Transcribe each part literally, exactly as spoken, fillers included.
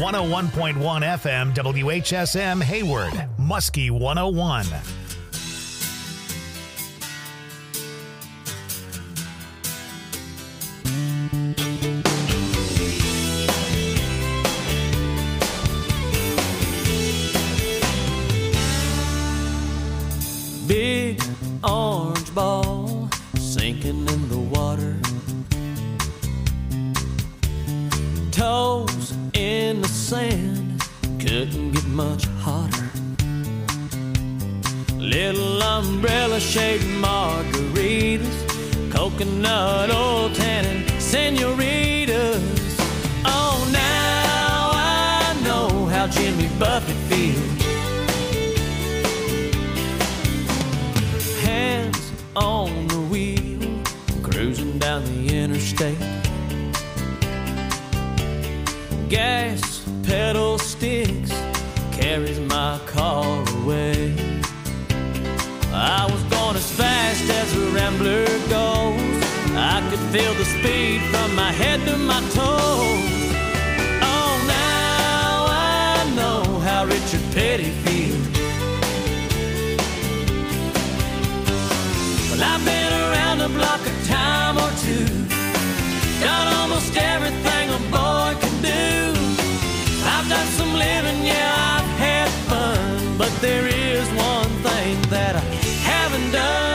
one oh one point one F M, W H S M, Hayward, Muskie one oh one. Big orange ball sinking in the water, toes in the sand, couldn't get much hotter. Little umbrella shaped margaritas, coconut oil tannin senoritas. Oh, now I know how Jimmy Buffett feels. Hands on the wheel, cruising down the interstate. Gas pedal sticks, carries my car away. I was going as fast as a rambler goes. I could feel the speed from my head to my toes. Oh, now I know how Richard Petty feels. Well, I've been around the block a time or two, done almost everything a boy can do. I've done some living, yeah, I've had fun, but there is one thing that I haven't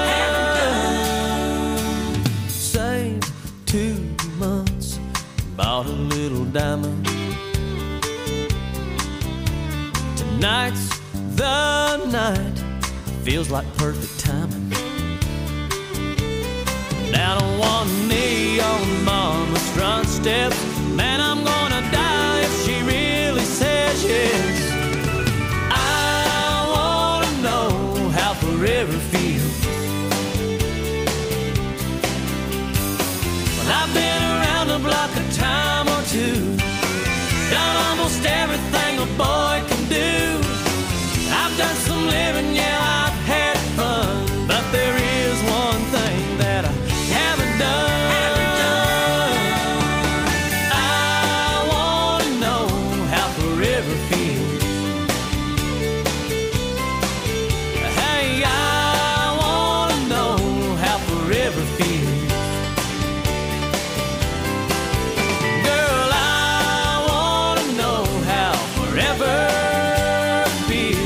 done. Saved two months, bought a little diamond. Tonight's the night, feels like perfect timing. Down on one knee on mama's front steps, man, I'm gonna die if she really says yes. I wanna know how forever feels. Well, I've been around the block a time or two, done almost everything a boy can do. I've done some living, yeah, I've had fun, but there is one thing that I haven't done. I wanna know how forever feels. Hey, I wanna know how forever feels. Girl, I wanna know how forever feels.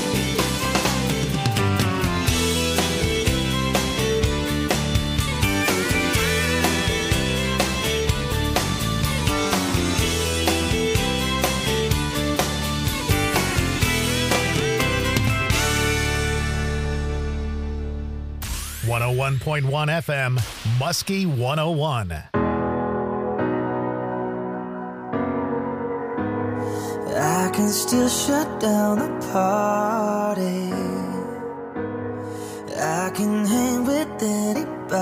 one oh one point one F M, Muskie one oh one. I can still shut down the party. I can hang with anybody.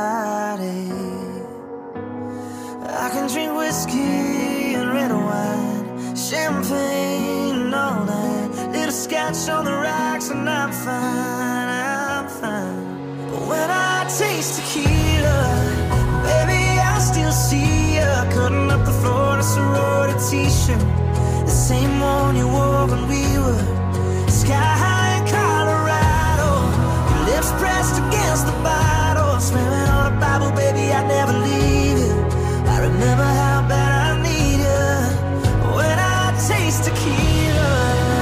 I can drink whiskey and red wine, champagne all night, little scotch on the rocks, and I'm fine, I'm fine. But when I taste tequila, baby, I still see ya cutting up the floor in a sorority t-shirt, the same one you wore when we were sky high in Colorado. Your lips pressed against the bottle, swearing on a Bible, baby, I'd never leave you. I remember how bad I need you when I taste tequila.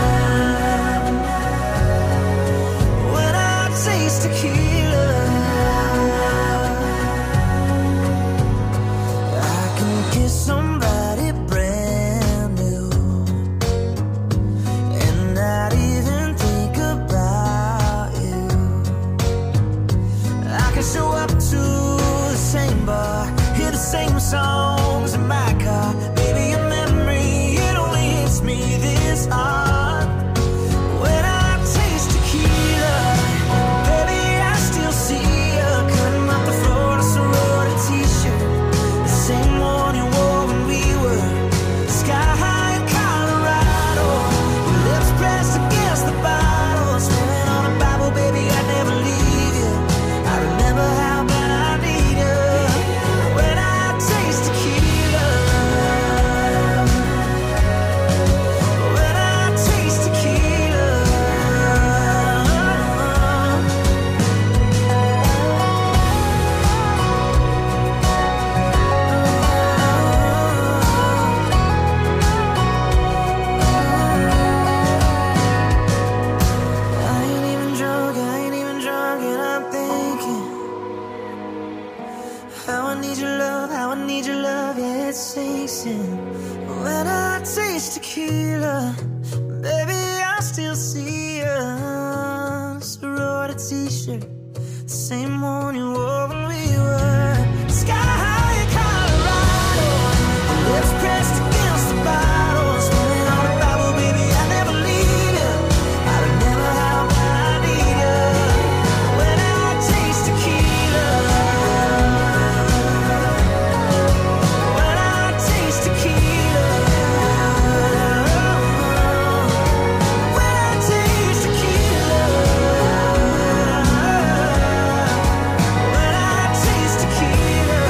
When I taste tequila, I can kiss somebody brand new. still see a sorority t-shirt, the same one you wore when we were sky high in Colorado, the lips pressed against the bottle, swimming on the Bible, baby, I never leave you. I remember how bad I need you when I taste tequila. When I taste tequila. When I taste tequila. When I taste tequila.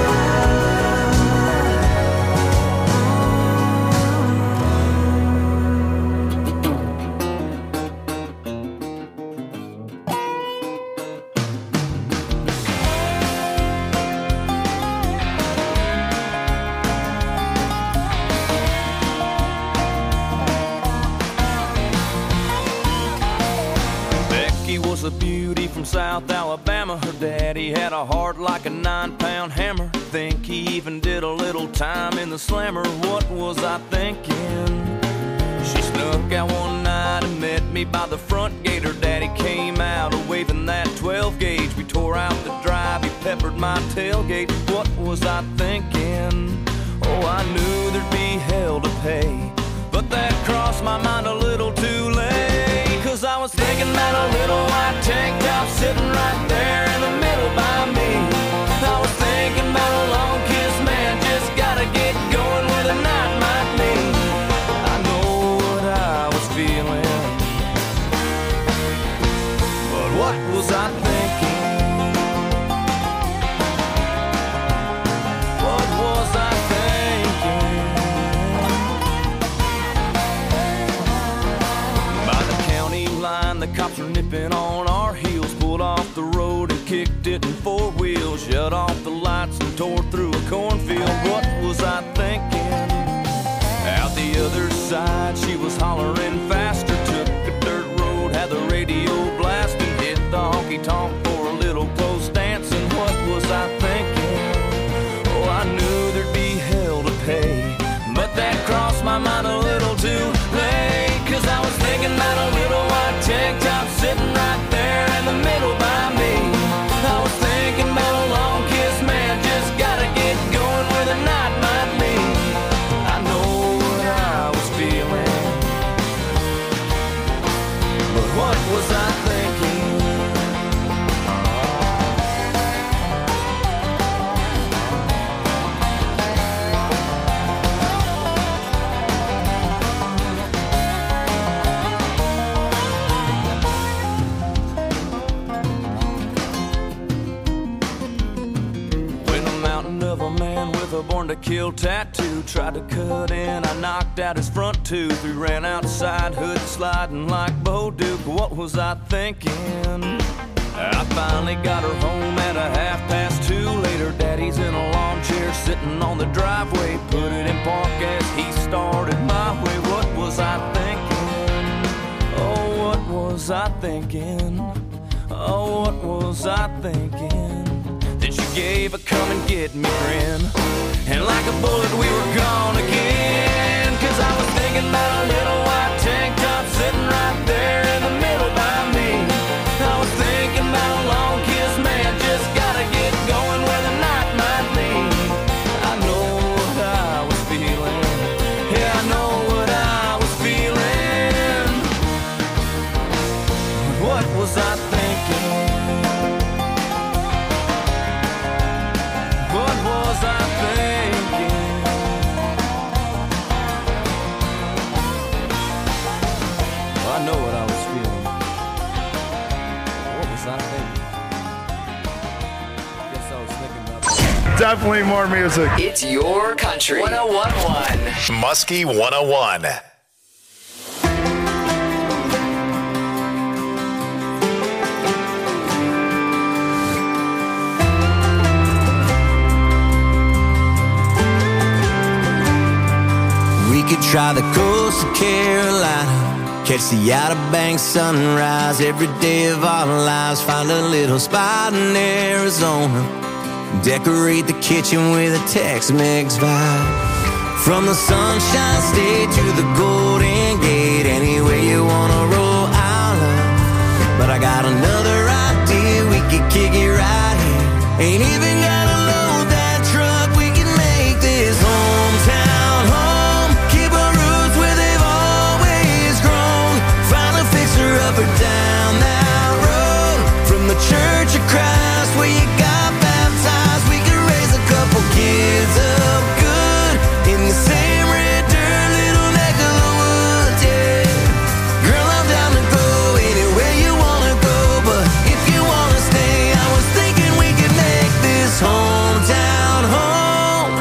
Becky was a beauty from South Alabama. Her daddy had a heart like a nine-pound hammer. Think he even did a little time in the slammer. What was I thinking? She snuck out one night and met me by the front gate. Her daddy came out waving that twelve gauge. We tore out the drive, he peppered my tailgate. What was I thinking? Oh, I knew there'd be hell to pay, but that crossed my mind a little too late. Cause I was thinking about a little white tank top sitting right there in the middle by me. I was thinking about a long kiss, man, just gotta get going where the night might lead. I know what I was feeling, but what was I thinking? What was I thinking? By the county line, the cops were nipping on our heels. Pulled off the road and kicked it in four wheels. Shut off the lights and tore through a cornfield. What was I thinking? Out the other side, she was hollering faster. Took a dirt road, had the radio blasting. Hit the honky-tonk for a little close dancing. What was I thinking? Oh, I knew there'd be hell to pay, but that crossed my mind a little too late. Cause I was thinking about a little white tank top sitting right there in the middle by me. I was thinking about a long kiss, man, just gotta get going where the night might lead. I know what I was feeling, but what was I thinking? When a mountain of a man with a born to kill tattoo tried to cut in, I knocked out his front tooth. We ran outside, hood sliding like Bo Duke. What was I thinking? I finally got her home at a half past two. Later, daddy's in a lawn chair sitting on the driveway. Put it in park as he started my way. What was I thinking? Oh, what was I thinking? Oh, what was I thinking? Then she gave a come and get me grin, and like a bullet we were gone again. Cause I was thinking about a little white tank top sitting right there in the middle by me. I was thinking about a long kiss, man, just gotta get going where the night might lead. I know what I was feeling, yeah, I know what I was feeling. What was I thinking? What was I thinking? Well, I know what I was feeling. What was I thinking? Guess I was thinking about that. Definitely more music. It's your country. one oh one point one. Muskie one oh one. We could try the coast of Carolina, catch the Outer Banks sunrise every day of our lives. Find a little spot in Arizona, decorate the kitchen with a Tex-Mex vibe. From the Sunshine State to the Golden Gate, anywhere you wanna kick it right here. Ain't even gotta load that truck. We can make this hometown home. Keep our roots where they've always grown. Find a fixer up or down that road. From the Church of Christ where you got baptized, we could raise a couple kids up good in the same red dirt, little neck of the woods, yeah. Girl, I'm down to go anywhere you wanna go, but if you wanna stay, I was thinking we could make this hometown home.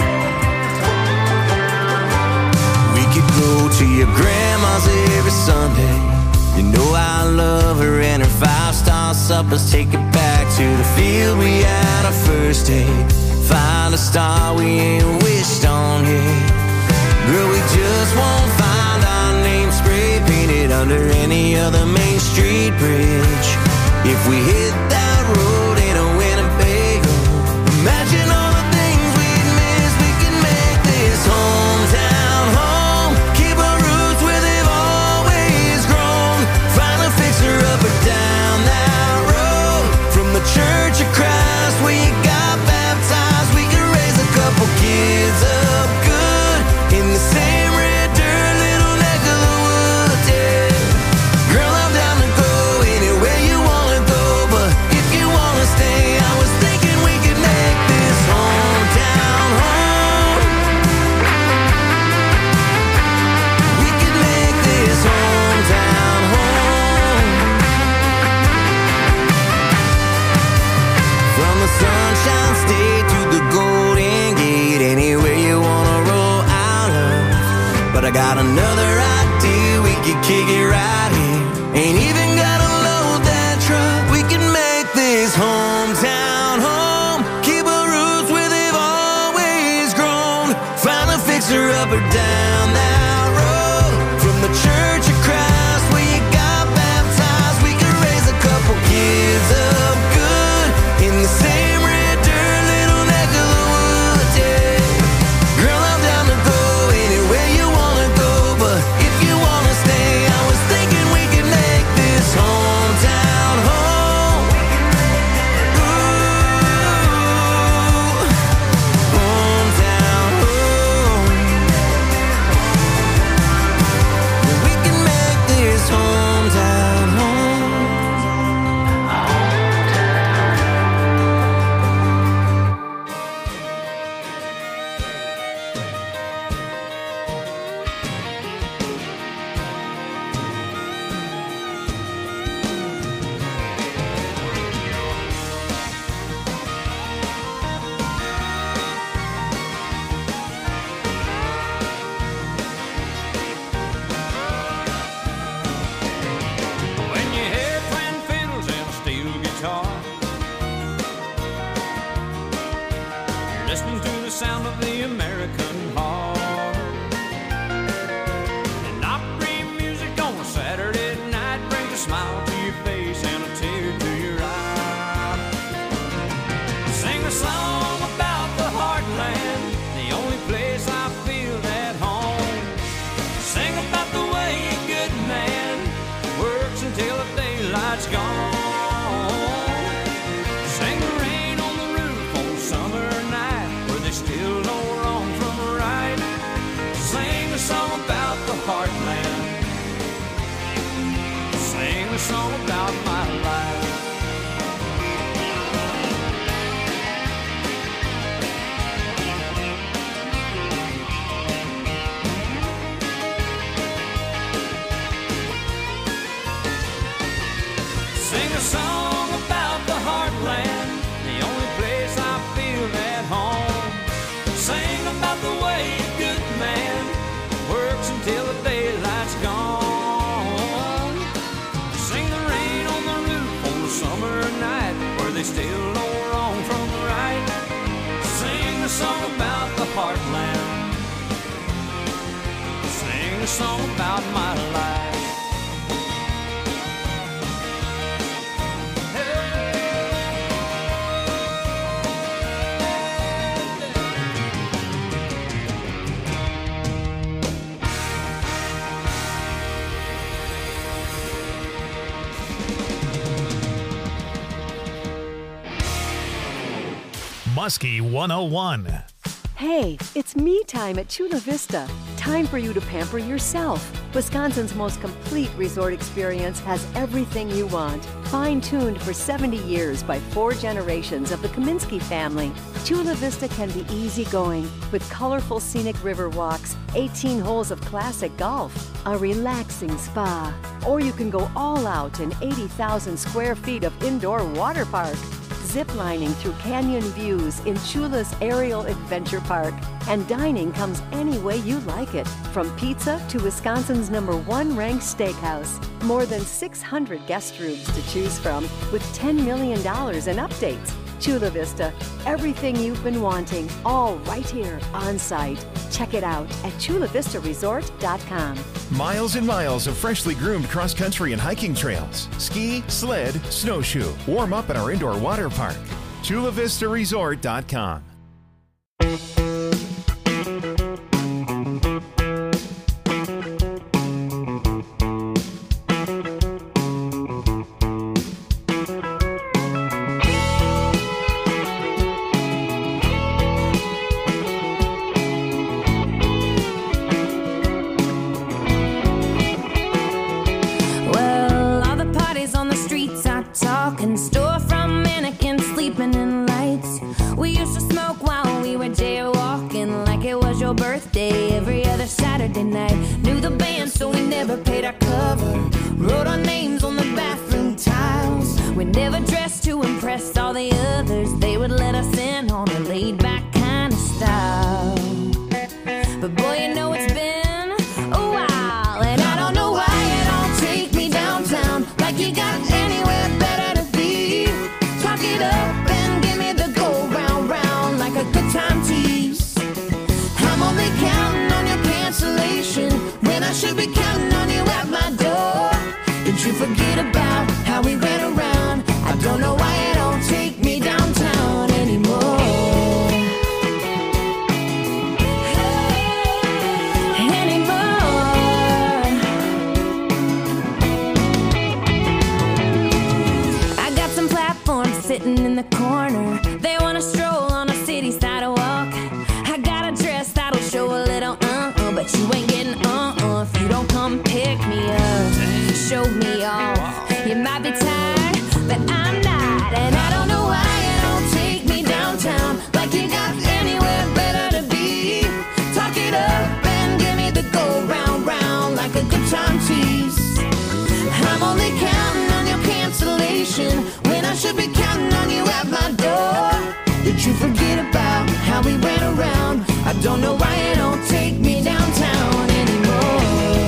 We could go to your grandma's every Sunday. You know I love her and her five-star suppers. Take it back to the field we had our first date. Find a star we ain't wished on yet. Girl, we just won't find our name spray painted under any other Main Street bridge. If we hit that road in a Winnebago, imagine all the things we'd miss. We can make this hometown home. Keep our roots where they've always grown. Find a fixer up or down that road. From the Church of Christ where you got baptized, we can raise a couple kids up good in the same red dirt, little neck of the woods, yeah. Girl, I'm down to go anywhere you wanna go, but if you wanna stay, I was thinking we could make this hometown home. We could make this hometown home. From the Sunshine State to the Golden Gate, anywhere you wanna roll out of. But I got another idea, we could kick it right here. Ain't even gotta load that truck. We can make this hometown home. Keep our roots where they've always grown. Find a fixer up or down that road. From the Church of Christ where you got baptized, we can raise a couple kids up good in the same red dirt, little neck of the woods, yeah. Girl, I'm down to go anywhere you wanna go, but if you wanna stay, I was thinking we could make this hometown home. Ooh, hometown home. We can make this hometown home. When you hear twin fiddles and a steel guitar, you're listening to the sound of the American heart. And Opry music on a Saturday night brings a smile to your face and a tear to your eye. Sing a song about the heartland, the only place I feel at home. Sing about the way a good man works until the daylight's gone. Sing the rain on the roof on a summer night where they still know wrong from right. Sing a song about the heartland. Sing a song about my life. Sing a song about the heartland, the only place I feel at home. Sing about the way a good man works until the daylight's gone. Sing the rain on the roof on a summer night where they still know wrong from right. Sing a song about the heartland. Sing a song about my life. Muskie one oh one. Hey, it's me time at Chula Vista. Time for you to pamper yourself. Wisconsin's most complete resort experience has everything you want. Fine-tuned for seventy years by four generations of the Kaminsky family, Chula Vista can be easygoing with colorful scenic river walks, eighteen holes of classic golf, a relaxing spa, or you can go all out in eighty thousand square feet of indoor water park. Ziplining through canyon views in Chula's Aerial Adventure Park. And dining comes any way you like it, from pizza to Wisconsin's number one ranked steakhouse. More than six hundred guest rooms to choose from with ten million dollars in updates. Chula Vista, everything you've been wanting, all right here on site. Check it out at chula vista resort dot com. Miles and miles of freshly groomed cross-country and hiking trails. Ski, sled, snowshoe. Warm up at our indoor water park. chula vista resort dot com. Talking storefront mannequins sleeping in lights. We used to smoke while we were jaywalking like it was your birthday every other Saturday night. Knew the band so we never paid our cover. Wrote our names on the bathroom tiles. We never dressed to impress all the others. They would let us in on a laid back kind of style. But boy, you know it's been a while, and I don't know why you don't take me downtown like you got anywhere better to be. Talk it up and give me the go round round like a good time tease. I'm only counting on your cancellation when I should be counting on you at my door. Did you forget about how we ran around? I don't know why you don't take me downtown anymore. Sitting in the corner, they wanna stroll on a city sidewalk. I got a dress that'll show a little uh-uh, but you ain't getting uh-uh if you don't come pick me up, show me off. You might be tired, but I'm not, and I don't know why you don't take me downtown like you got anywhere better to be. Talk it up and give me the go round round like a good time tease. I'm only counting on your cancellation when I should be counting on you at my door. Did you forget about how we ran around? I don't know why you don't take me downtown anymore.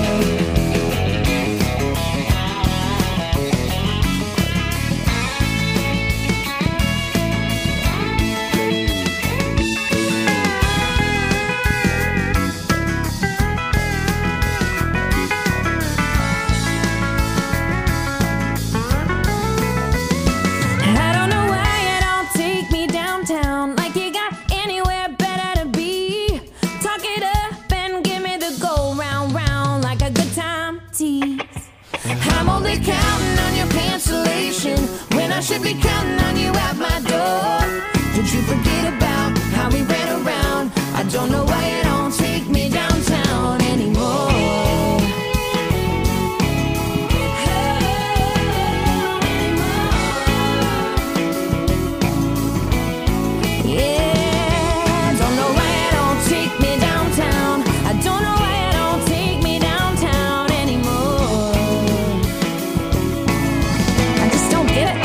I'm only counting on your cancellation when I should be counting on you at my door. Did you forget about how we ran around? I don't know why you don't take me downtown anymore. Yeah, don't know why you don't take me downtown. I don't know why you don't take me downtown anymore. I just don't get it.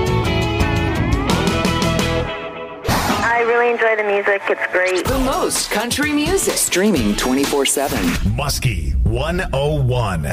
I really enjoy the music. It's great. The most country music. Streaming twenty-four seven. Muskie one oh one.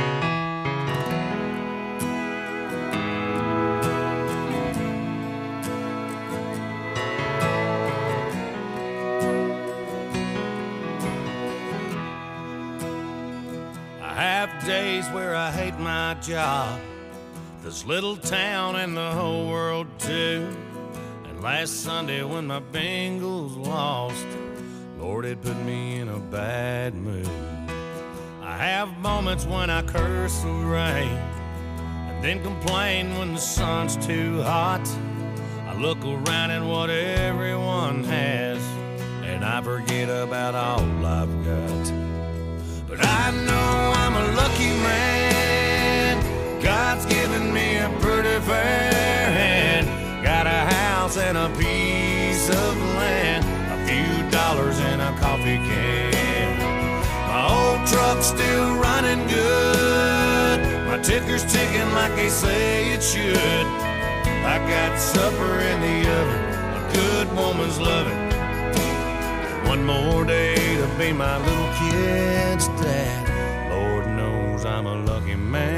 I have days where I hate my job, this little town and the whole world too. And last Sunday when my Bengals lost, Lord, it put me in a bad mood. I have moments when I curse the rain and then complain when the sun's too hot. I look around at what everyone has, and I forget about all I've got. But I know I'm a lucky man. God's given me a pretty fair hand. Got a house and a piece of land, a few dollars and a coffee can. My old truck's still running good. My ticker's ticking like they say it should. I got supper in the oven, a good woman's loving. One more day to be my little kid's dad. Lord knows I'm a lucky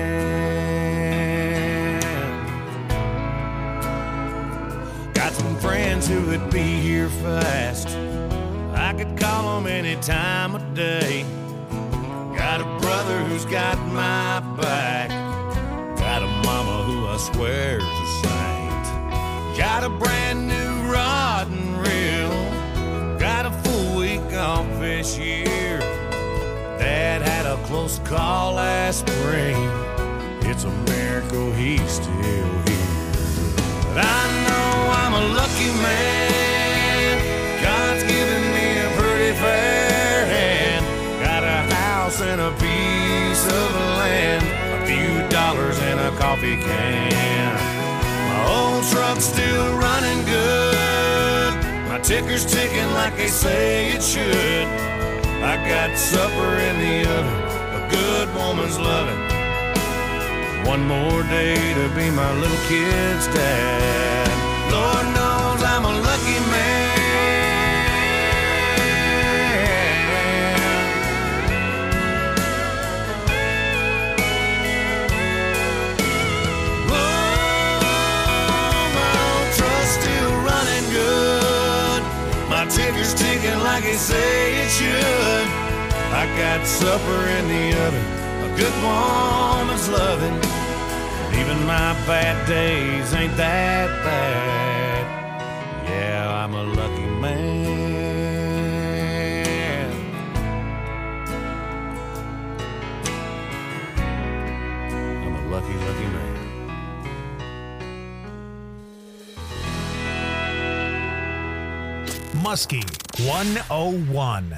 man. Got some friends who would be here fast. I could call them any time of day. Got a brother who's got my back. Got a mama who I swear's a saint. Got a brand new rod and reel. Got a full week off this year. Dad had a close call last spring. It's a miracle he's still here. But I know I'm a lucky man. God's given me a pretty fair hand. Got a house and a piece of land, a few dollars and a coffee can. My old truck's still running good. My ticker's ticking like they say it should. I got supper in the oven, a good woman's loving. One more day to be my little kid's dad. Lord knows I'm a lucky man. Ticker's ticking like they say it should. I got supper in the oven, a good woman's loving. Even my bad days ain't that bad. Yeah, I'm a lucky man. I'm a lucky, lucky man. Muskie one oh one.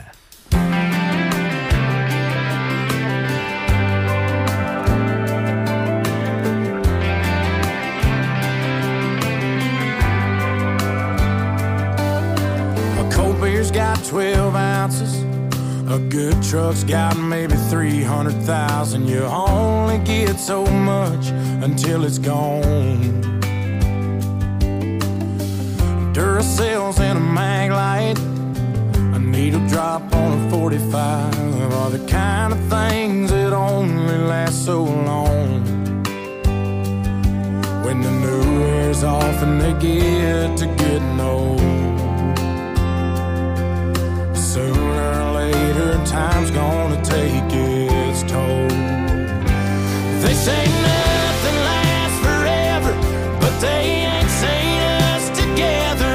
A cold beer's got twelve ounces. A good truck's got maybe three hundred thousand. You only get so much until it's gone. Duracells and a mag light, a needle drop on a forty-five are the kind of things that only last so long. When the new wears off and they get to getting old, sooner or later time's gonna take its toll. They say nothing lasts forever, but they ain't saying us together.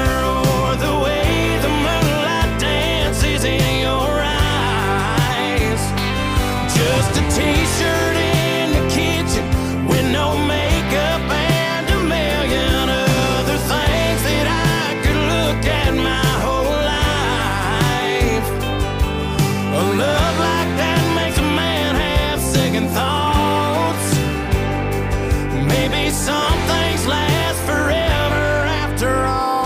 Just a t-shirt in the kitchen with no makeup and a million other things that I could look at my whole life. A love like that makes a man have second thoughts. Maybe some things last forever after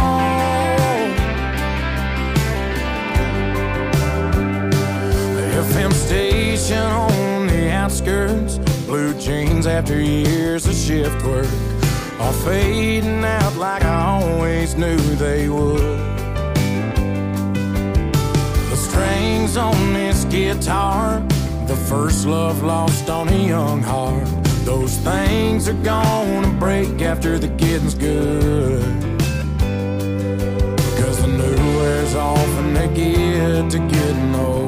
all. The F M station on outskirts, blue jeans after years of shift work, are fading out like I always knew they would. The strings on this guitar, the first love lost on a young heart, those things are gonna break after the getting's good. Because the new wears off and they get to getting old.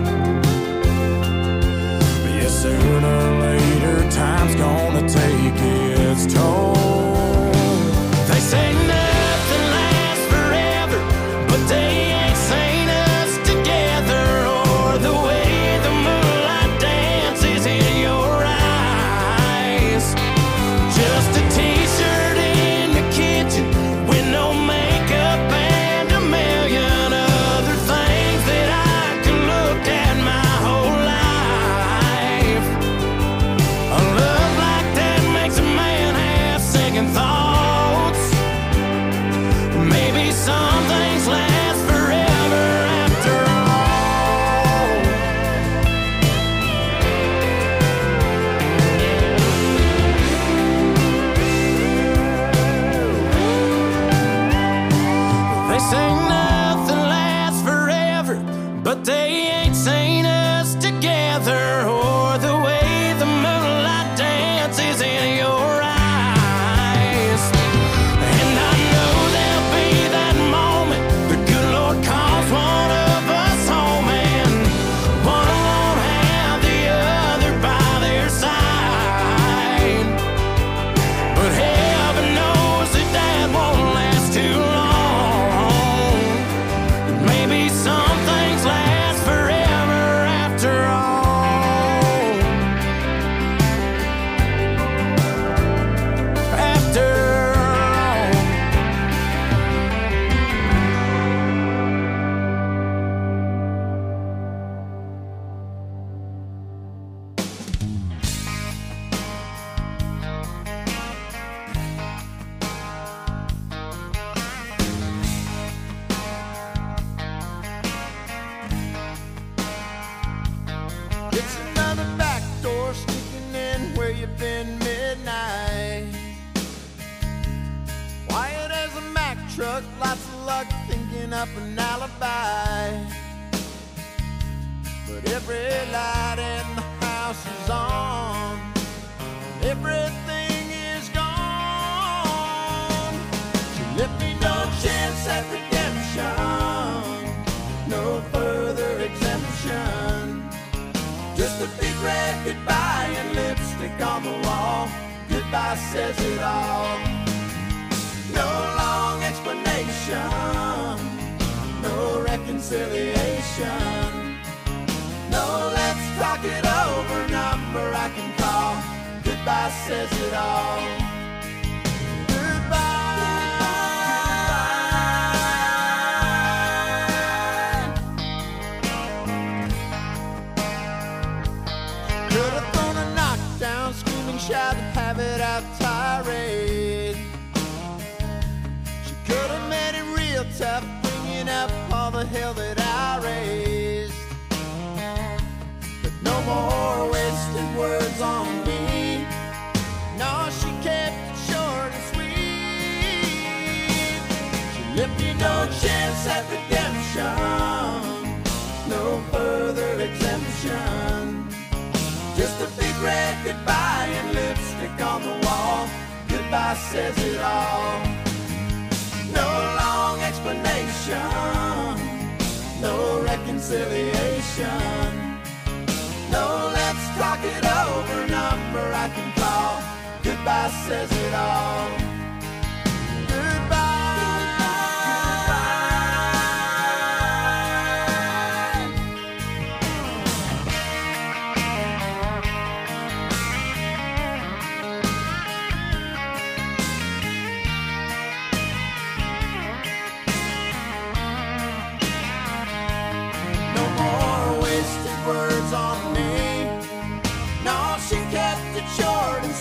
Sooner or later, time's gonna take its toll. They say nothing lasts forever, but they ain't saying us together, or the way the moonlight dances in your eyes. Just a t-shirt in the kitchen with no luck, lots of luck, thinking up an alibi. But every light in the house is on, everything is gone. She left me no chance at redemption, no further exemption. Just a big red goodbye and lipstick on the wall. Goodbye says it all. No long explanation, no reconciliation. No, let's talk it over, number I can call. Goodbye says it all. Shout, have it out tirade. She could have made it real tough, bringing up all the hell that I raised. But no more wasted words on me. No, she kept it short and sweet. She left me no chance at redemption, no further exemption. Just a big red goodbye and lipstick on the wall. Goodbye says it all. No long explanation, no reconciliation. No, let's talk it over, number I can call. Goodbye says it all. Words on me. No, she kept it short and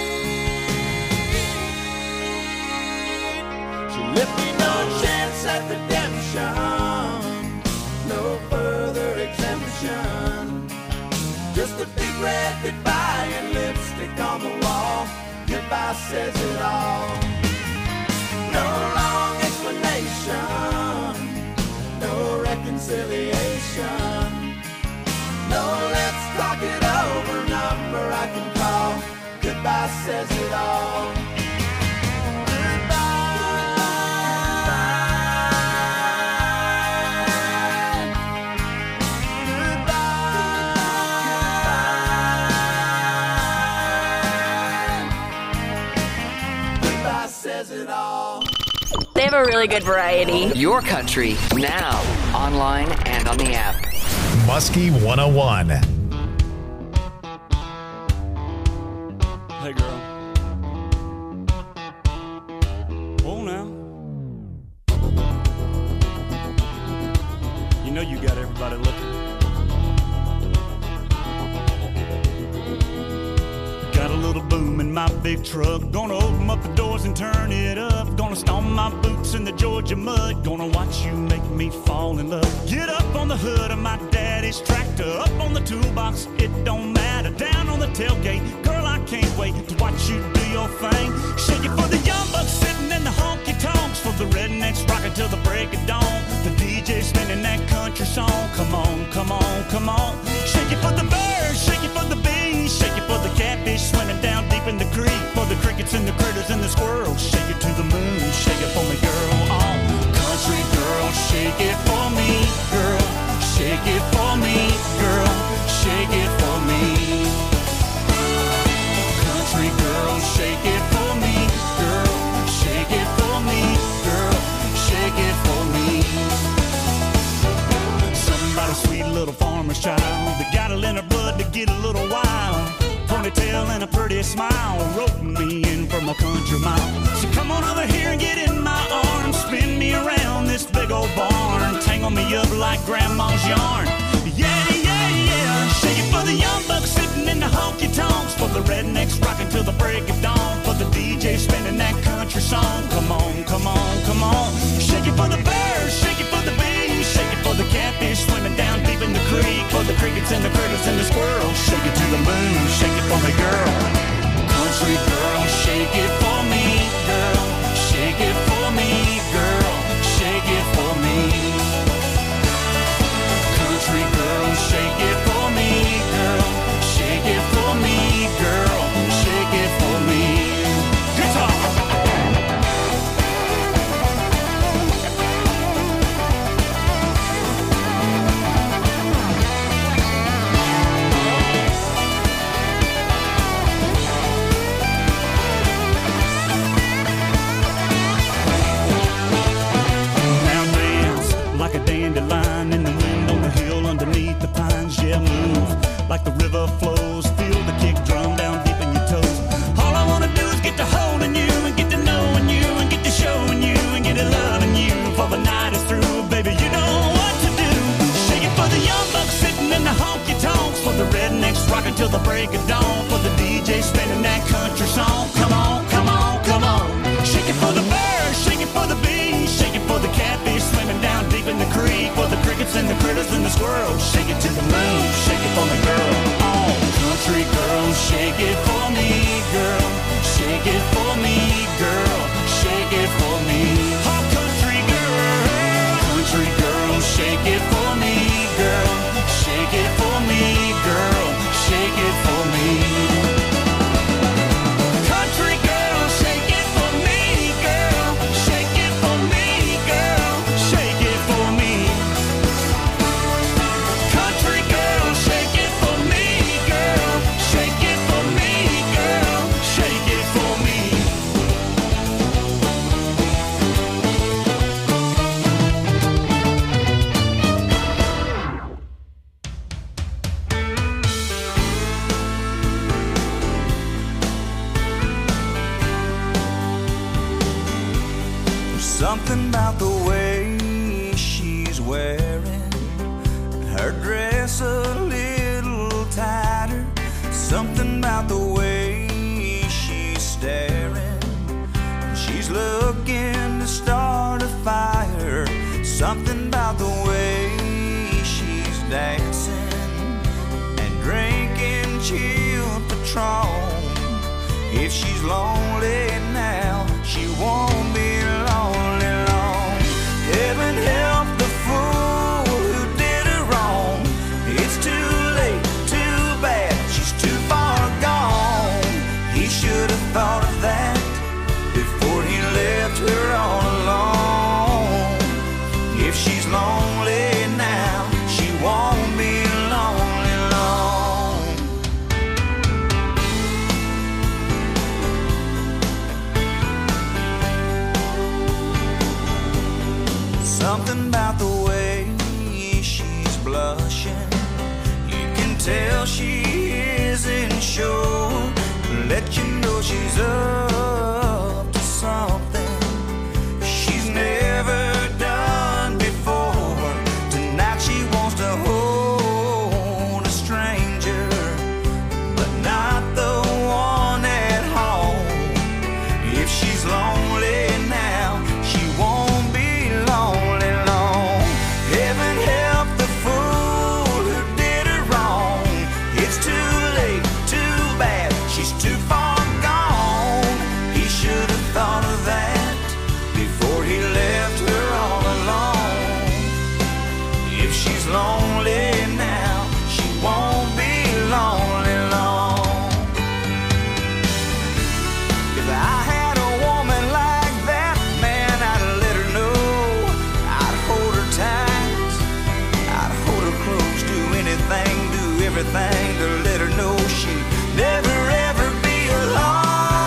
sweet. She left me no chance at redemption, no further exemption. Just a big red goodbye and lipstick on the wall. Goodbye says it all. No long explanation, no reconciliation. No, let's talk it over, number I can call. Goodbye says it all. Goodbye says it all. They have a really good variety. Your country, now, online and on the app. Muskie one oh one. Hey, girl. Oh, now. You know you got everybody looking. Got a little boom in my big truck. Gonna open up the doors and turn it up. Gonna stomp my boots in the Georgia mud. Gonna watch you make me fall in love. Get up on the hood of my daddy's tractor. Up on the toolbox, it don't matter. Down on the tailgate, girl, I can't wait to watch you do your thing. Shake it for the young bucks sitting in the honky-tonks. For the rednecks rocking till the break of dawn. The D J spinning that country song. Come on, come on, come on. Shake it for the birds, shake it for the bees. Shake it for the catfish swimming down deep in the creek. For the crickets and the critters and the squirrels. Shake it to the moon, shake it for me, girl. Oh, country girl, shake it for me, girl. Shake it for me, girl. Shake it for me. Country girl, shake it for me, girl. Shake it for me, girl. Shake it for me. Somebody sweet little farmer's child that got it in her blood to get a little wild. Ponytail and a pretty smile, wrote me in from a country mile. So come on over here and get in my arms, spin me around this big old barn, tangle me up like grandma's yarn. Yeah, yeah, yeah. Shake it for the young bucks sitting in the honky-tonks. For the rednecks rocking till the break of dawn. For the D J spinning that country song. Come on, come on, come on. Shake it for the birds, shake it for the bees. Shake it for the catfish swimming down deep in the creek. For the crickets and the critters and the squirrels. Shake it to the moon, shake it for me, girl. Country girl, shake it for me, girl. Shake it for me, girl. country song. Come on, come on, come on. Shake it for the birds, shake it for the bees, shake it for the catfish swimming down deep in the creek, for the crickets and the critters and the squirrels. Shake it to the moon, shake it for me, girl. Oh, country girl, shake it for me, girl. Shake it for me, girl. Shake it for me. Oh, country girl, country girl, shake it for me, girl. Shake it for me, girl. Shake it for me. Country girl, shake it for me, girl. Shake it for me, girl. Shake it for me. Country girl, shake it for me, girl. Shake it for me, girl. Shake it for me. Something about the way she's wearing her dress a little tighter. Something about the way she's staring. She's looking to start a fire. Something about the way she's dancing and drinking chilled Patron. If she's lonely now, she won't be lonely long. Heaven help the fool who did her wrong. It's too late, too bad, she's too far gone. He should have thought of that before he left her all alone. If she's lonely now, she won't be lonely long. Something about the way she's blushing. You can tell she isn't sure. Let you know she's up to something she's never done before. Tonight she wants to hold a stranger, but not the one at home. If she's lonely now, she won't be lonely long. Heaven help the fool who did her wrong. It's too late, too bad, she's too far gone. He should have thought of that before he left her all alone. If she's lonely now, she won't be lonely long. If I had a woman like that, man, I'd let her know. I'd hold her tight, I'd hold her close, do anything, do everything to let her know she'd never ever be alone.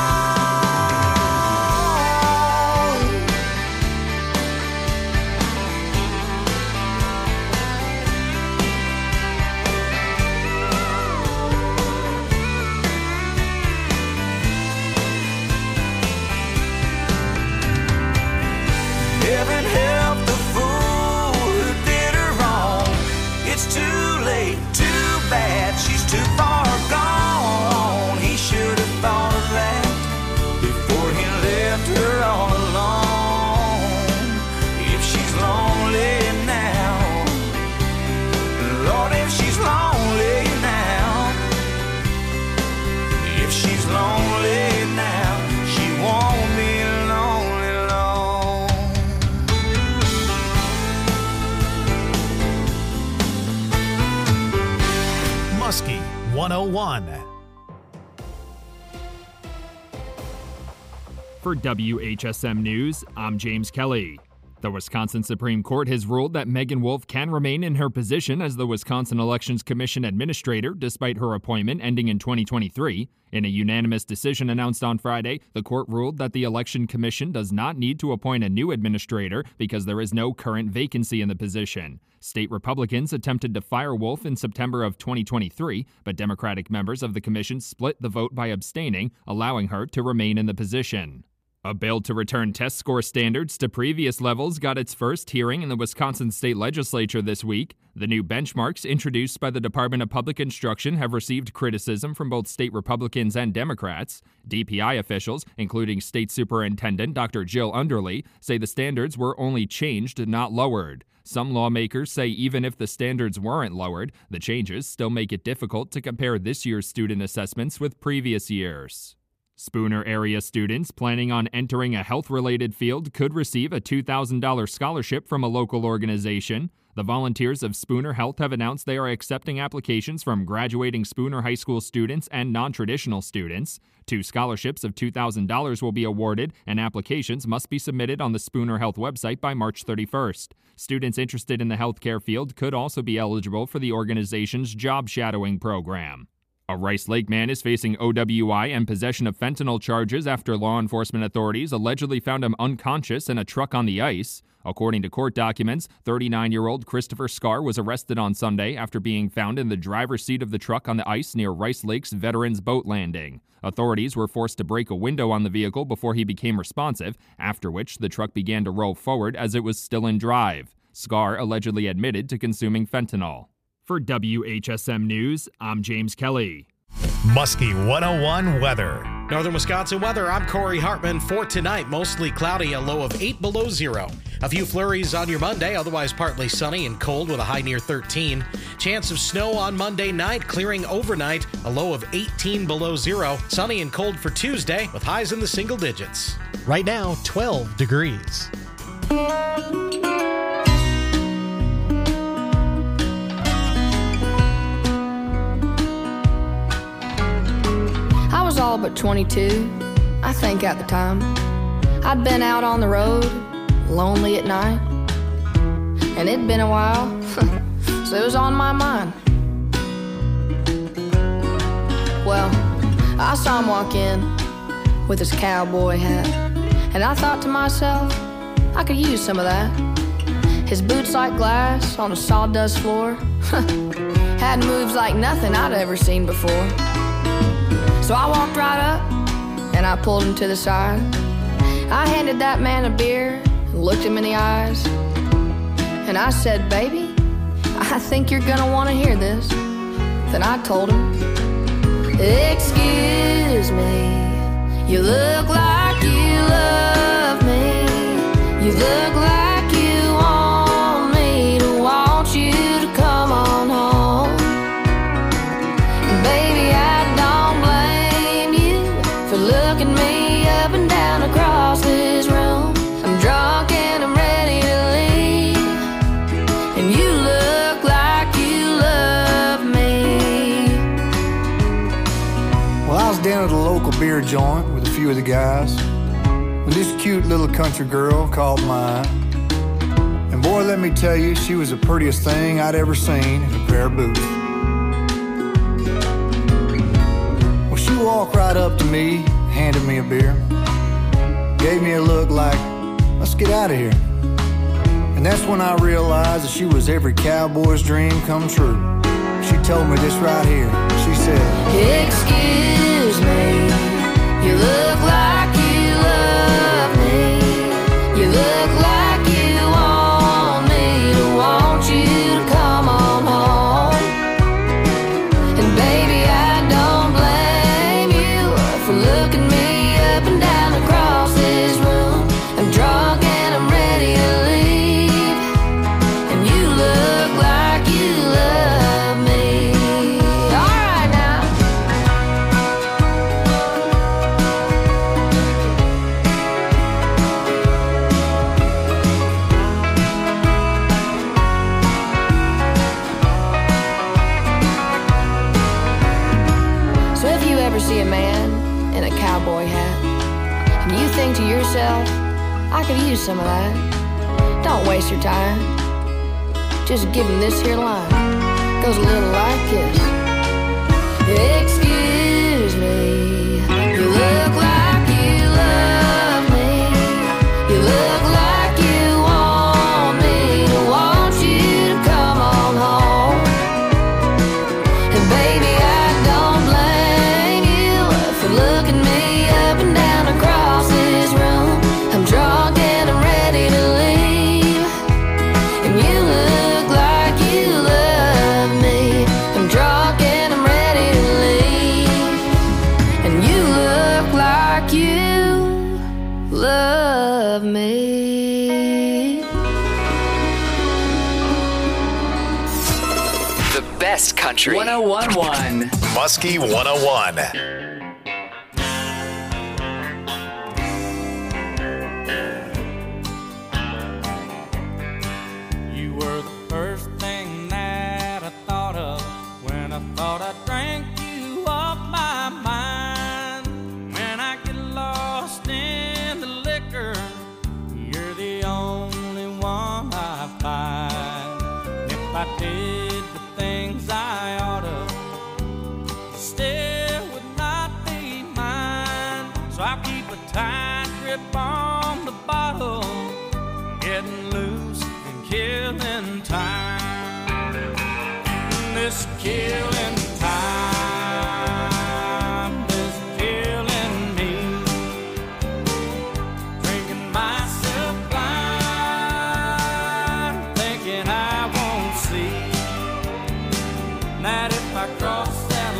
Heaven help the fool who did her wrong. It's too late, too bad, she's too far gone. He should have thought of that before he left her all alone. If she's lonely now, Lord, if she's lonely now, if she's lonely now, she won't be lonely long. Muskie one oh one. For W H S M News, I'm James Kelly. The Wisconsin Supreme Court has ruled that Megan Wolf can remain in her position as the Wisconsin Elections Commission Administrator despite her appointment ending in twenty twenty-three. In a unanimous decision announced on Friday, the court ruled that the Election Commission does not need to appoint a new administrator because there is no current vacancy in the position. State Republicans attempted to fire Wolf in September of twenty twenty-three, but Democratic members of the commission split the vote by abstaining, allowing her to remain in the position. A bill to return test score standards to previous levels got its first hearing in the Wisconsin State Legislature this week. The new benchmarks introduced by the Department of Public Instruction have received criticism from both state Republicans and Democrats. D P I officials, including State Superintendent Doctor Jill Underly, say the standards were only changed, not lowered. Some lawmakers say even if the standards weren't lowered, the changes still make it difficult to compare this year's student assessments with previous years. Spooner area students planning on entering a health-related field could receive a two thousand dollars scholarship from a local organization. The volunteers of Spooner Health have announced they are accepting applications from graduating Spooner High School students and non-traditional students. Two scholarships of two thousand dollars will be awarded, and applications must be submitted on the Spooner Health website by March thirty-first. Students interested in the healthcare field could also be eligible for the organization's job shadowing program. A Rice Lake man is facing O W I and possession of fentanyl charges after law enforcement authorities allegedly found him unconscious in a truck on the ice. According to court documents, thirty-nine-year-old Christopher Scar was arrested on Sunday after being found in the driver's seat of the truck on the ice near Rice Lake's Veterans Boat Landing. Authorities were forced to break a window on the vehicle before he became responsive, after which the truck began to roll forward as it was still in drive. Scar allegedly admitted to consuming fentanyl. For W H S M News, I'm James Kelly. Muskie one oh one weather. Northern Wisconsin weather, I'm Corey Hartman. For tonight, mostly cloudy, a low of eight below zero. A few flurries on your Monday, otherwise partly sunny and cold with a high near thirteen. Chance of snow on Monday night, clearing overnight, a low of eighteen below zero. Sunny and cold for Tuesday with highs in the single digits. Right now, twelve degrees. I was all but twenty-two, I think at the time. I'd been out on the road, lonely at night, and it'd been a while, so it was on my mind. Well, I saw him walk in with his cowboy hat, and I thought to myself, I could use some of that. His boots like glass on a sawdust floor had moves like nothing I'd ever seen before. So I walked right up, and I pulled him to the side. I handed that man a beer, and looked him in the eyes. And I said, baby, I think you're gonna wanna hear this. Then I told him, excuse me, you look like you love me. You look like you want me to want you to come on home. And baby, I looking me up and down across this room. I'm drunk and I'm ready to leave, and you look like you love me. Well, I was down at a local beer joint with a few of the guys when this cute little country girl caught my eye. And boy, let me tell you, she was the prettiest thing I'd ever seen in a pair of boots. Well, she walked right up to me, handed me a beer, gave me a look like, let's get out of here. And that's when I realized that she was every cowboy's dream come true. She told me this right here. She said, excuse me, you look like you love me. You look like you want me to want you to come on home. And baby, I don't blame you for looking me up and down across this room. I'm drunk and I'm ready to leave, and you look like you love me. All right now. So if you ever see a man in a cowboy hat, and you think to yourself, I could use some of that, don't waste your time. Just give him this here line. Goes a little like this. Excuse me, you look like you love me. You look like you want me to want you to come on home. And baby, I don't blame you for looking me up and down across this room. I'm drunk and I'm ready to leave, and you look like you love me. you love me. The best country. one oh one point one. Muskie one oh one. You were the first thing that I thought of when I thought I drank you off my mind. When I get lost in the liquor, you're the only one I find. If I did the things I oughta, still would not be mine. So I'll keep a tight grip on the bottle, getting loose and killing time. This killing time is killing me. Drinking myself blind, thinking I won't see that if I cross that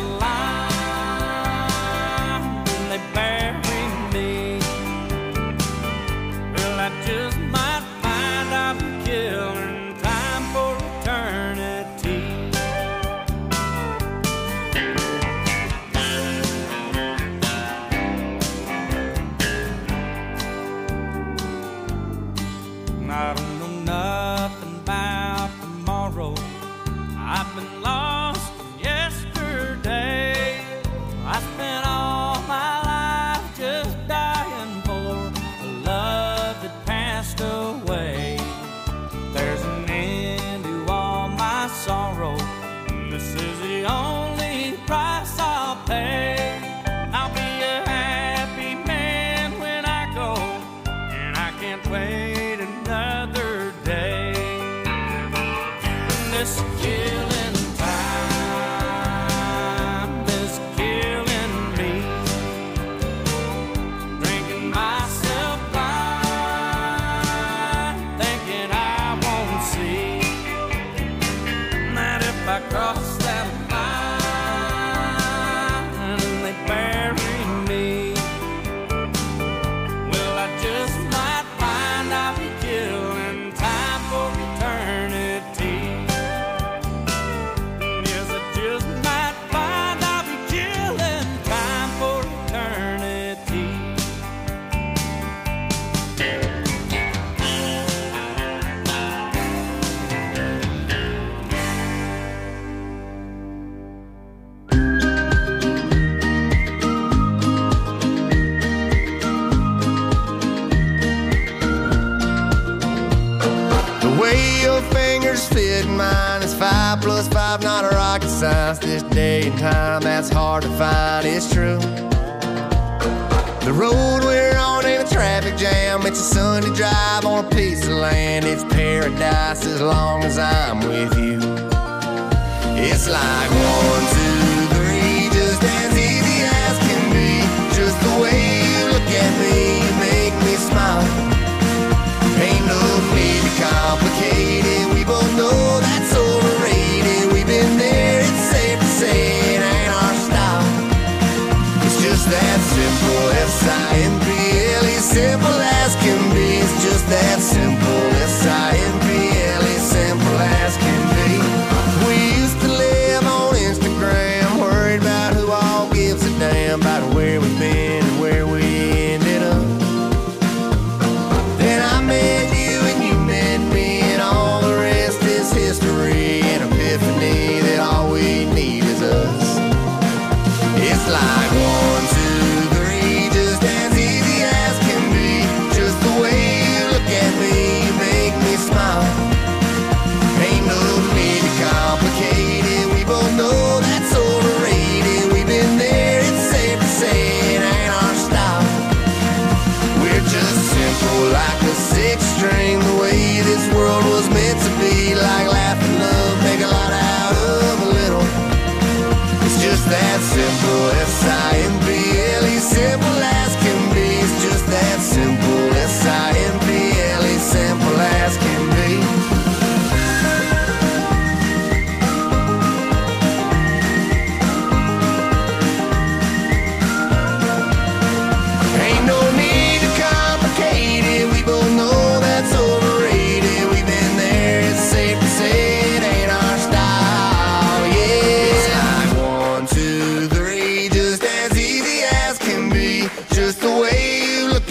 line, then they bury me. Well, I just might find I'll be killing time for eternity. I don't know nothing about tomorrow. I've been lost in yesterday. I spent all my life just dying for a love that passed away. There's an end to all my sorrow, and this is the only price I'll pay. I'll be a happy man when I go, and I can't wait another day. This killing time is killing me. Drinking myself blind, thinking I won't see that if I cross that line and they bury me, well, I just might find I'll be killing time for eternity. Yes, I just might find I'll be killing time for eternity. The way your fingers fit mine is five plus five, not a rocket science. This day and time, that's hard to find, it's true. The road we're on ain't a traffic jam. It's a Sunday drive on a piece of land. It's paradise as long as I'm with you. It's like one, two, three, just as easy as can be. Just the way you look at me, you make me smile. Ain't no need to complicate it. We both know that's overrated. We've been there, it's safe to say it ain't our style. It's just that simple, S I M P L E, simple as can be. It's just that simple, S I M P L E, simple as can be. We used to live on Instagram,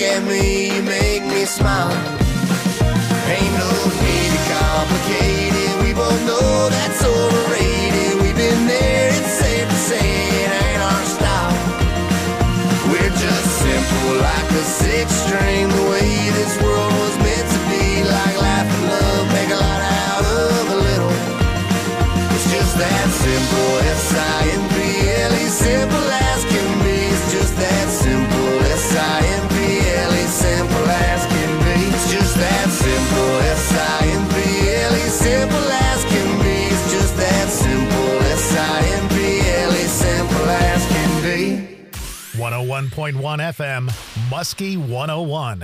at me, you make me smile. Ain't no need to complicate it, we both know that's overrated. We've been there, it's safe to say it ain't our style. We're just simple like a six string, the way this world was meant to be. Like laugh and love, make a lot out of a little. It's just that simple, S I M P L E, simple as can be. It's just that simple, S I M P L E, simple as can be. It's just that simple, S I M P L E, simple as can be. It's just that simple, S I M P L E, simple as can be. one oh one point one F M, Muskie one oh one.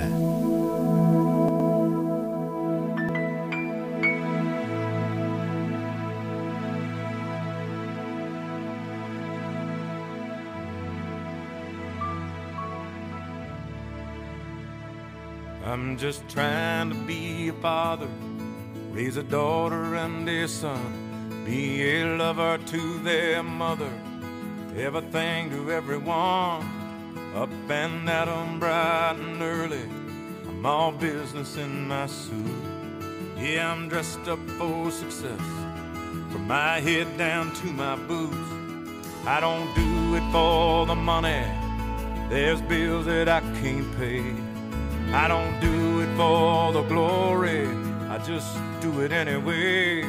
I'm just trying to be a father, raise a daughter and a son, be a lover to their mother, everything to everyone, up and at 'em bright and early. I'm all business in my suit. Yeah, I'm dressed up for success, from my head down to my boots. I don't do it for the money, there's bills that I can't pay. I don't do it for the glory, I just do it anyway.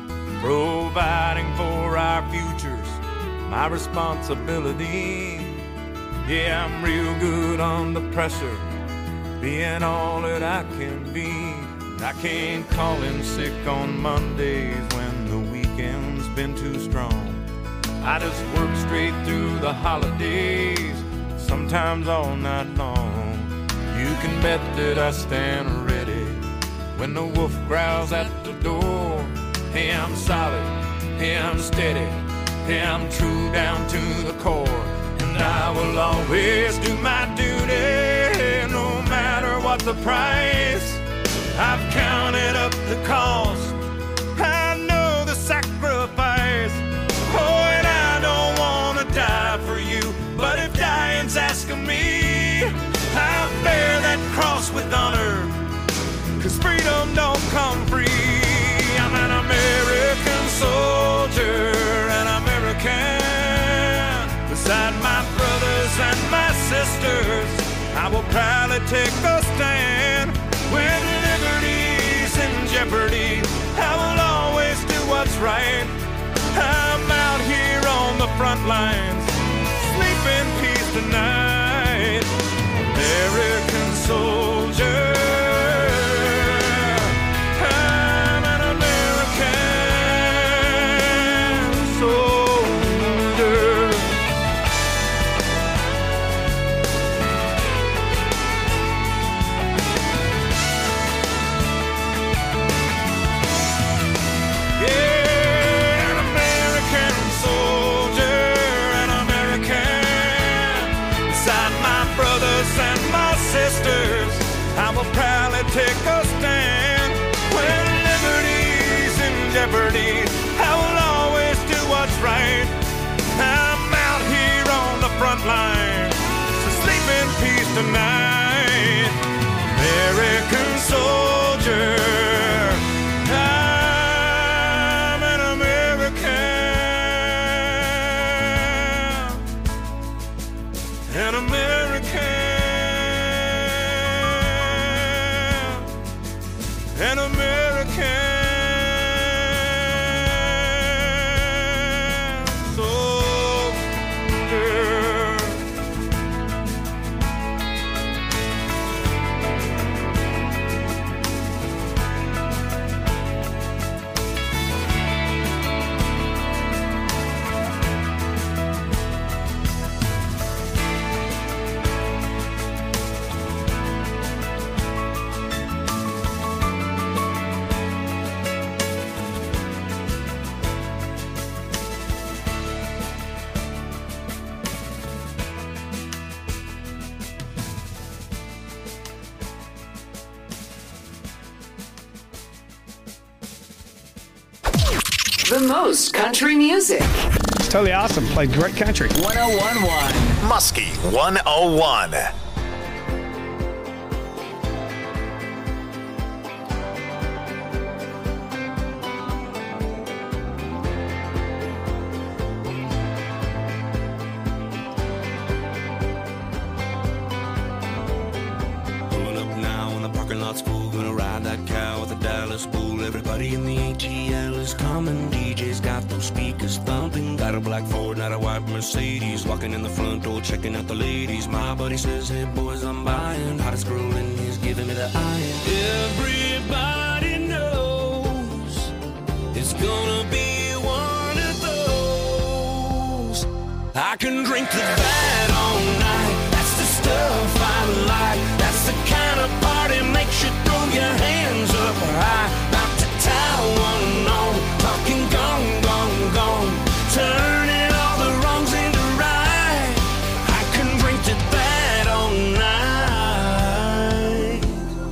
Providing for our futures, my responsibility. Yeah, I'm real good under pressure, being all that I can be. I can't call in sick on Mondays when the weekend's been too strong. I just work straight through the holidays, sometimes all night long. You can bet that I stand ready when the wolf growls at the door. Hey, I'm solid, hey, I'm steady, hey, I'm true down to the core. And I will always do my duty, no matter what the price. I've counted up the cost, I know the sacrifice. Oh, and I don't want to die for you, but if dying's asking me, I'll bear that cross with honor, cause freedom don't come free. I'm an American soldier, an American. Beside my brothers and my sisters, I will proudly take a stand. When liberty's in jeopardy, I will always do what's right. I'm out here on the front lines, sleep in peace tonight. American soldier, I'm an American soldier. Yeah, an American soldier, an American. Beside my brothers and my sisters, I will proudly take a stand. When liberty's in jeopardy, I will always do what's right. I'm out here on the front line, so sleep in peace tonight. American soldier, I'm an American, an American. An American soldier. The most country music. Totally awesome. Played great country. one oh one point one. Muskie one oh one. not school. Gonna ride that cow with a Dallas bull. Everybody in the A T L is coming. D J's got those speakers thumping. Got a black Ford, not a white Mercedes. Walking in the front door, checking out the ladies. My buddy says, hey boys, I'm buying. Hottest girl in he's giving me the iron. Everybody knows it's gonna be one of those. I can drink to that all night. That's the stuff I like. That's the kind of party makes you throw your hands up high. About to tie one on, talking gone, gone, gone. Turning all the wrongs into right. I can drink to that all night.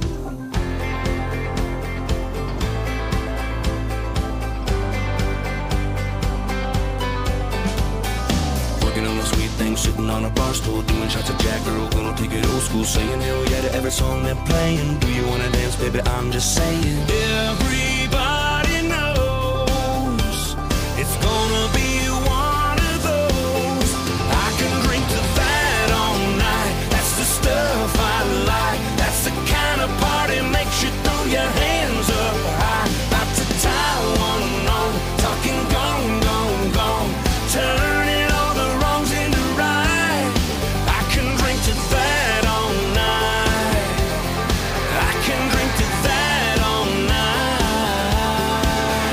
Working on a sweet thing, sitting on a bar stool, doing shots of Jack, girl, gonna take it old school, saying hell yeah to every song they're playing. Do you wanna dance, baby? I'm just saying. Everybody knows it's gonna be one of those. I can drink to that all night. That's the stuff I like. That's the kind of party makes you throw your hands up high. About to tie one on, talking gone, gone, gone. Turning all the wrongs into right. I can drink to that all night. I can drink to that all night.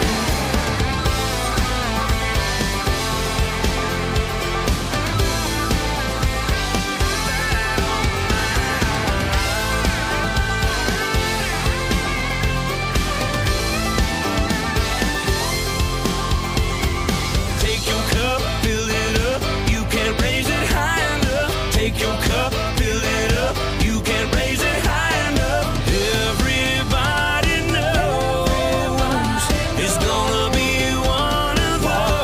Take your cup, fill it up. You can't raise it high enough. Take your cup, fill it up. You can't raise it high enough. Everybody knows it's gonna be one of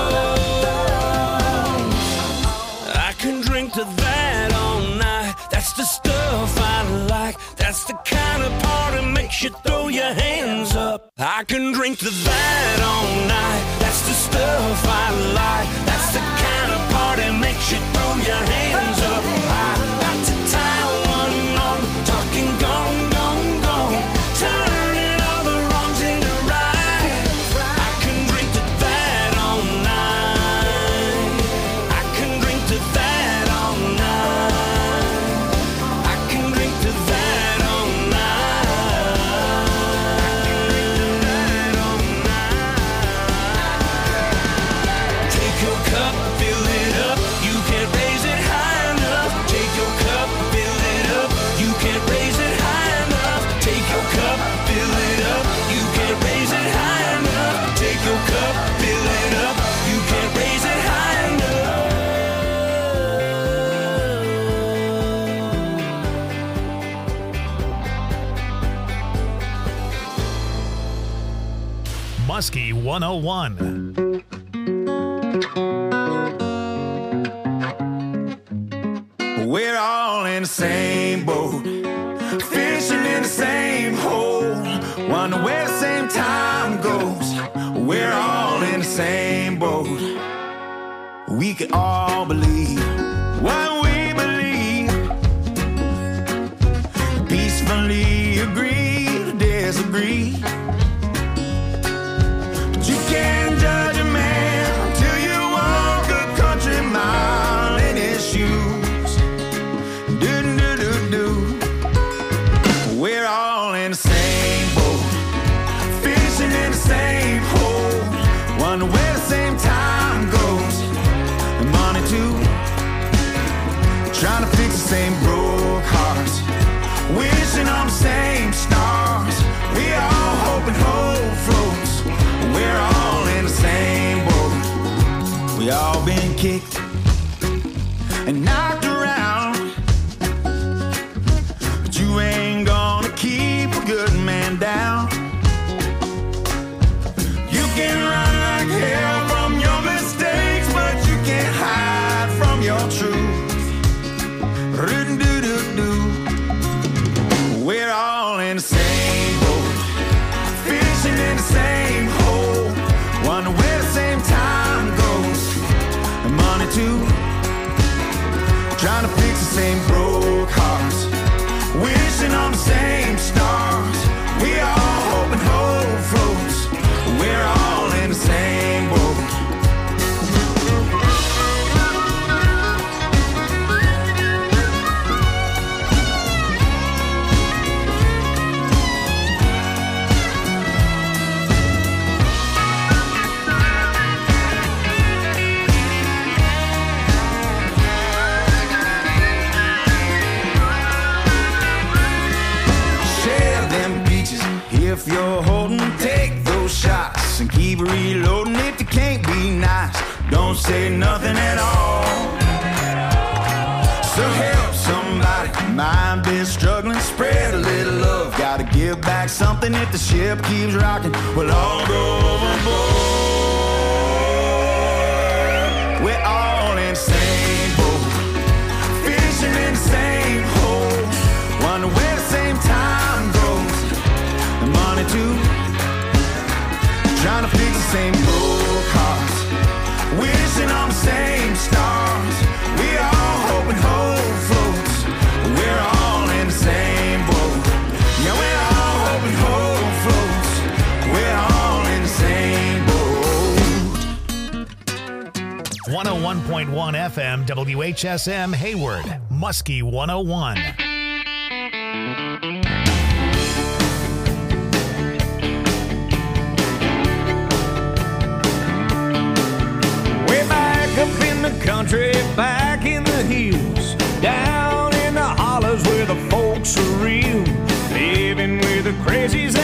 those. I can drink to that all night. That's the stuff I like. That's the kind of party makes you throw your hands up. I can drink to that all night. That's the stuff I like. That's the kind of party makes you throw your hands up. I'm about to tie one on, talking gone, gone, gone. Turning all the wrongs into right. I can drink to that all night. I can drink to that all night. I can drink to that all night. Take your cup, fill it up. You can't raise it high enough. Take your cup, fill it up. You can't raise it high enough. Take your cup, fill it up. You can't raise it high enough. Take your cup, fill it up. You can't raise it high enough. Muskie one oh one. We're all in the same boat, fishing in the same hole, wonder where the same time goes. We're all in the same boat. We can all believe what we believe, peacefully agree to disagree. But you can't judge a man till you walk a country mile in his shoes. Do, do, do, do. We're all in the same boat, fishing in the same hole, wonder where the same time goes. And money too, trying to fix the same broke hearts, wishing on the same stars. We all hoping if you're holding, take those shots and keep reloading. If you can't be nice, don't say nothing at all. So help somebody, mind be struggling, spread a little love. Gotta give back something if the ship keeps rocking. We'll all go overboard. We're all in the same boat, fishing in the same hole. Wonder where the same time goes. The money too, trying to fix the same broke hearts, wishing on the same stars. We all hoping hope floats. We're all in the same boat. Yeah, we're all hoping hope floats. We're all in the same boat. one oh one point one F M W H S M Hayward, Muskie one oh one. Way back up in the country, back in the hills, down in the hollers where the folks are real, living with the crazies